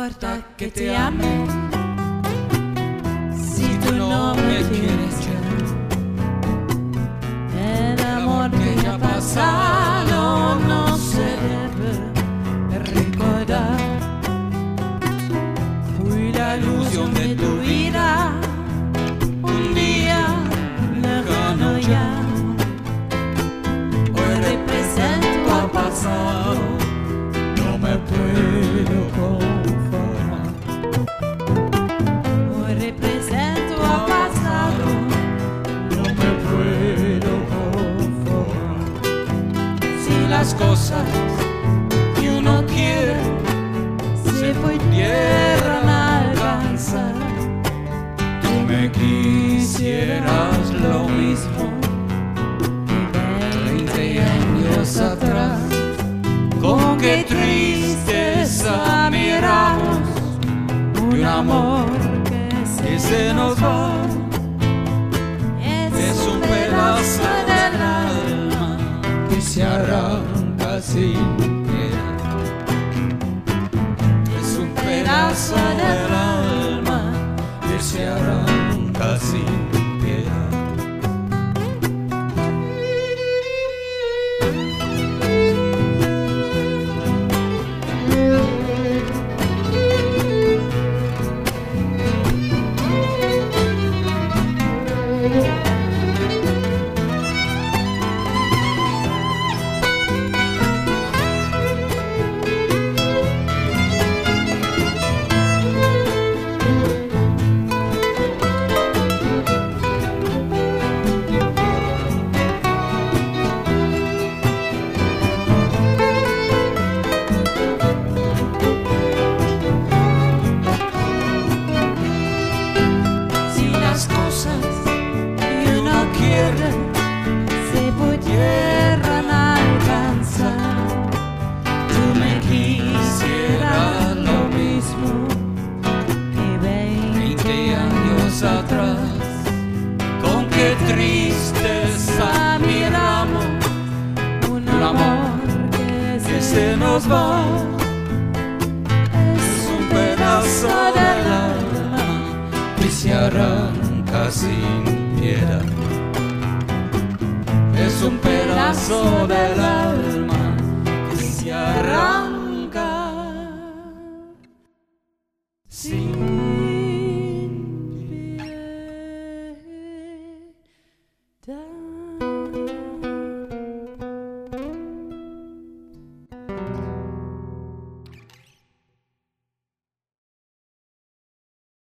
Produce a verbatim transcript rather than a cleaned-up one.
importa que te ame si tú no me quieres ya. El amor que ya ha pasado no se debe recordar. Fui la ilusión de tu vida, un día lejano ya. Hoy represento al pasado, no me puedo conformar. Hoy represento al pasado, no me puedo conformar. Si las cosas que uno quiere se pudieran alcanzar, tú me quisieras lo mismo que veinte años atrás. Con qué tristeza miramos un amor que se nos va. Es un pedazo del alma que se arranca sin piedad. Es un pedazo del alma que se arranca sin piedad. Se pudieran alcanzar, tú me quisieras lo mismo que veinte años atrás. Con qué tristeza miramos un amor que se nos va. Es un pedazo del alma que se arranca sin piedad. Es un pedazo del alma que se arranca sin